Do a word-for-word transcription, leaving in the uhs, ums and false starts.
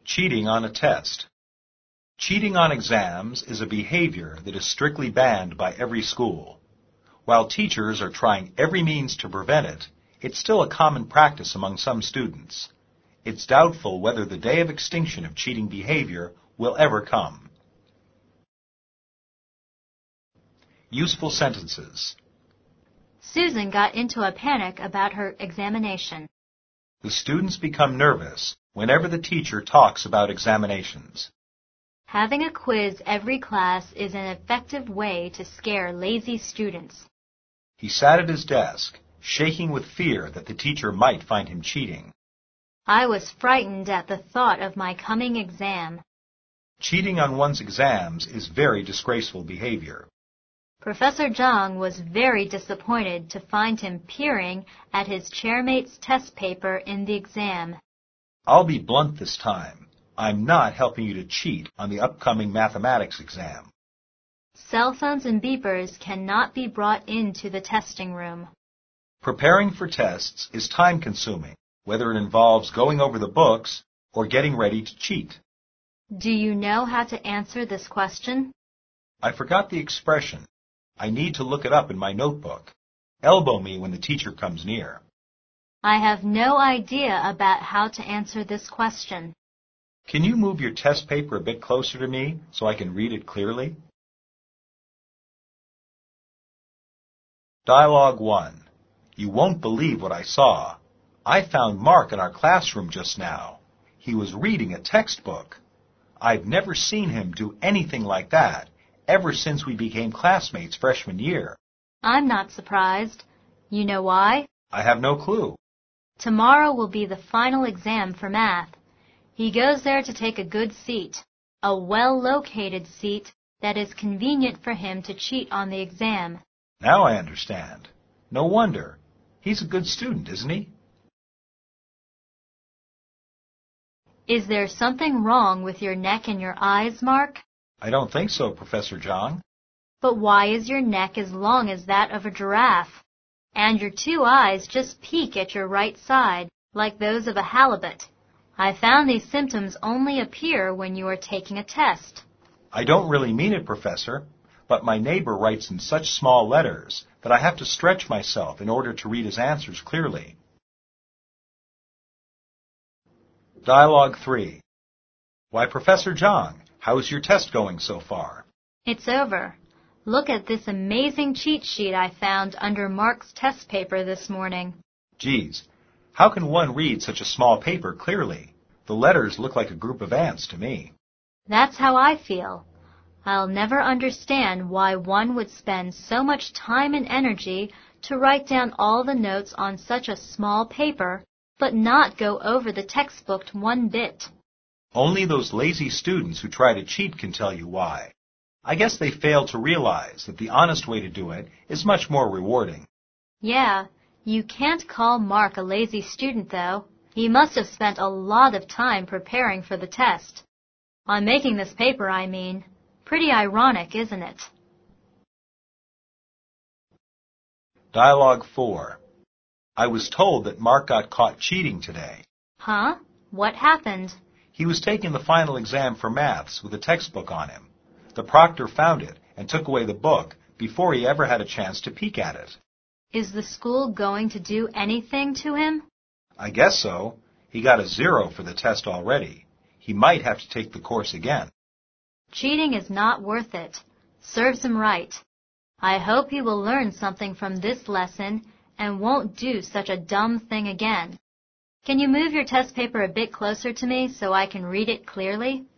Cheating on a test. Cheating on exams is a behavior that is strictly banned by every school. While teachers are trying every means to prevent it, it's still a common practice among some students. It's doubtful whether the day of extinction of cheating behavior will ever come. Useful sentences. Susan got into a panic about her examination. The students become nervous whenever the teacher talks about examinations. Having a quiz every class is an effective way to scare lazy students. He sat at his desk, shaking with fear that the teacher might find him cheating. I was frightened at the thought of my coming exam. Cheating on one's exams is very disgraceful behavior. Professor Zhang was very disappointed to find him peering at his chairmate's test paper in the exam. I'll be blunt this time. I'm not helping you to cheat on the upcoming mathematics exam. Cell phones and beepers cannot be brought into the testing room. Preparing for tests is time-consuming, whether it involves going over the books or getting ready to cheat. Do you know how to answer this question? I forgot the expression. I need to look it up in my notebook. Elbow me when the teacher comes near. I have no idea about how to answer this question. Can you move your test paper a bit closer to me so I can read it clearly? Dialogue one. You won't believe what I saw. I found Mark in our classroom just now. He was reading a textbook. I've never seen him do anything like that ever since we became classmates freshman year. I'm not surprised. You know why? I have no clue. Tomorrow will be the final exam for math. He goes there to take a good seat, a well-located seat that is convenient for him to cheat on the exam. Now I understand. No wonder. He's a good student, isn't he? Is there something wrong with your neck and your eyes, Mark? I don't think so, Professor Zhang. But why is your neck as long as that of a giraffe? And your two eyes just peek at your right side, like those of a halibut. I found these symptoms only appear when you are taking a test. I don't really mean it, Professor, but my neighbor writes in such small letters that I have to stretch myself in order to read his answers clearly. Dialogue three. Why, Professor Zhang, how's your test going so far? It's over. Look at this amazing cheat sheet I found under Mark's test paper this morning. Geez, how can one read such a small paper clearly? The letters look like a group of ants to me. That's how I feel. I'll never understand why one would spend so much time and energy to write down all the notes on such a small paper, but not go over the textbook one bit. Only those lazy students who try to cheat can tell you why. I guess they fail to realize that the honest way to do it is much more rewarding. Yeah, you can't call Mark a lazy student, though. He must have spent a lot of time preparing for the test. On making this paper, I mean. Pretty ironic, isn't it? Dialogue four. I was told that Mark got caught cheating today. Huh? What happened? He was taking the final exam for maths with a textbook on him. The proctor found it and took away the book before he ever had a chance to peek at it. Is the school going to do anything to him? I guess so. He got a zero for the test already. He might have to take the course again. Cheating is not worth it. Serves him right. I hope he will learn something from this lesson and won't do such a dumb thing again. Can you move your test paper a bit closer to me so I can read it clearly?